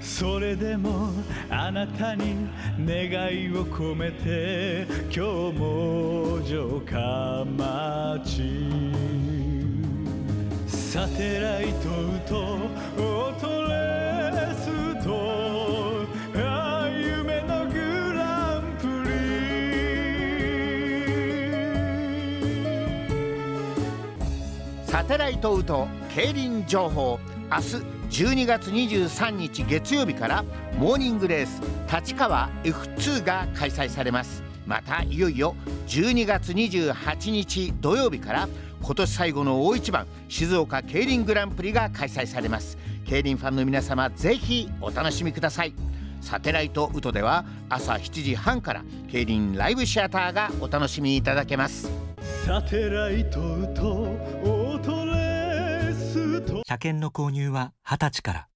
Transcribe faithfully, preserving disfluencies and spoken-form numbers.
それでもあなたに願いを込めて今日も城下町サテライトとオートレースとああ夢のグランプリサテライトウト競輪情報。明日じゅうにがつにじゅうさんにち月曜日からモーニングレース立川 エフツー が開催されます。またいよいよじゅうにがつにじゅうはちにち土曜日から今年最後の大一番静岡競輪グランプリが開催されます。競輪ファンの皆様ぜひお楽しみください。サテライトウトでは朝しちじはんから競輪ライブシアターがお楽しみいただけます。 サテライトとオートレースと車検の購入ははたちから。